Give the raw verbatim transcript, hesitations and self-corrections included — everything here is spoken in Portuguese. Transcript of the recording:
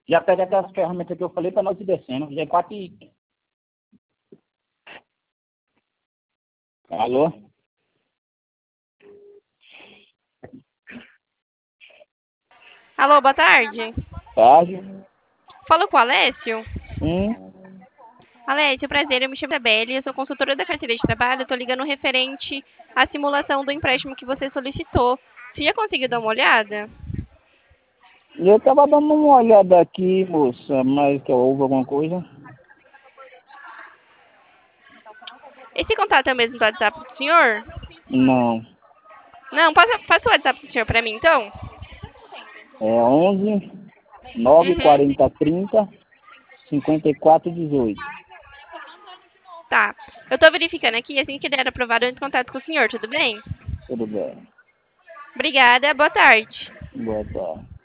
Já pega aquelas ferramentas que eu falei para nós ir descendo. Já é quatro e... Alô? Alô, boa tarde. Tarde? Falo com o Alessio. Sim. Alessio, prazer, eu me chamo Isabelle, eu sou consultora da carteira de trabalho, estou ligando referente à simulação do empréstimo que você solicitou. Você já conseguiu dar uma olhada? Eu tava dando uma olhada aqui, moça, mas que houve alguma coisa? Esse contato é o mesmo do WhatsApp do senhor? Não. Não, passa, passa o WhatsApp do senhor para mim, então. É onze, nove, Uhum. quarenta, trinta, cinquenta e quatro, dezoito. Tá. Eu estou verificando aqui, assim que der aprovado, eu entro em contato com o senhor, tudo bem? Tudo bem. Obrigada, boa tarde. Boa tarde.